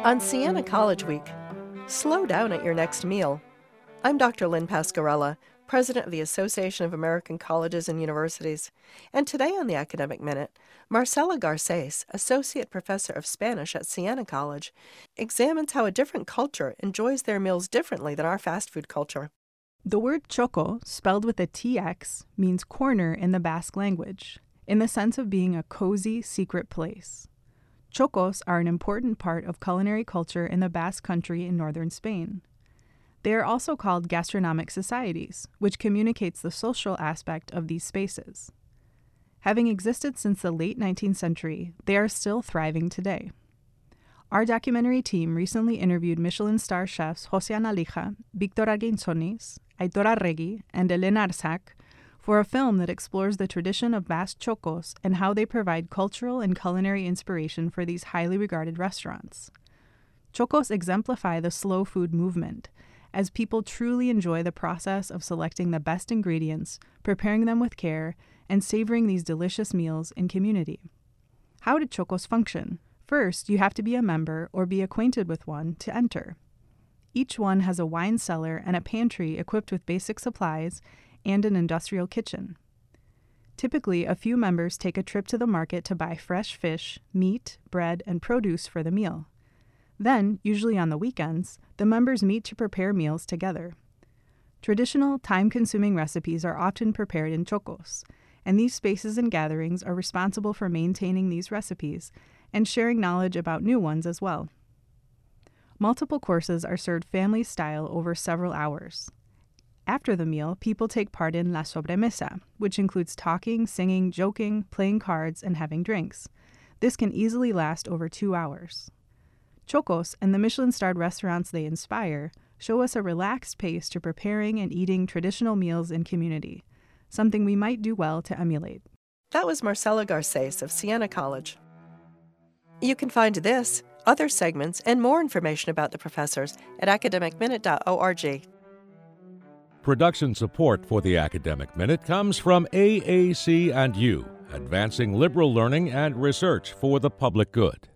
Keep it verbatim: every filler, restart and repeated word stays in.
On Siena College Week, slow down at your next meal. I'm Doctor Lynn Pasquarella, President of the Association of American Colleges and Universities, and today on the Academic Minute, Marcela Garces, Associate Professor of Spanish at Siena College, examines how a different culture enjoys their meals differently than our fast food culture. The word choco, spelled with a T X, means corner in the Basque language, in the sense of being a cozy, secret place. Chocos are an important part of culinary culture in the Basque Country in northern Spain. They are also called gastronomic societies, which communicates the social aspect of these spaces. Having existed since the late nineteenth century, they are still thriving today. Our documentary team recently interviewed Michelin star chefs José Analija, Víctor Arguinzonis, Aitor Arregui, and Elena Arsac for a film that explores the tradition of Basque chocos and how they provide cultural and culinary inspiration for these highly regarded restaurants. Chocos exemplify the slow food movement, as people truly enjoy the process of selecting the best ingredients, preparing them with care, and savoring these delicious meals in community. How do chocos function? First, you have to be a member or be acquainted with one to enter. Each one has a wine cellar and a pantry equipped with basic supplies and an industrial kitchen. Typically, a few members take a trip to the market to buy fresh fish, meat, bread, and produce for the meal. Then, usually on the weekends, the members meet to prepare meals together. Traditional, time-consuming recipes are often prepared in chocos, and these spaces and gatherings are responsible for maintaining these recipes and sharing knowledge about new ones as well. Multiple courses are served family-style over several hours. After the meal, people take part in la sobremesa, which includes talking, singing, joking, playing cards, and having drinks. This can easily last over two hours. Chocos and the Michelin-starred restaurants they inspire show us a relaxed pace to preparing and eating traditional meals in community, something we might do well to emulate. That was Marcela Garces of Siena College. You can find this, other segments, and more information about the professors at academic minute dot org. Production support for the Academic Minute comes from A A C and U, advancing liberal learning and research for the public good.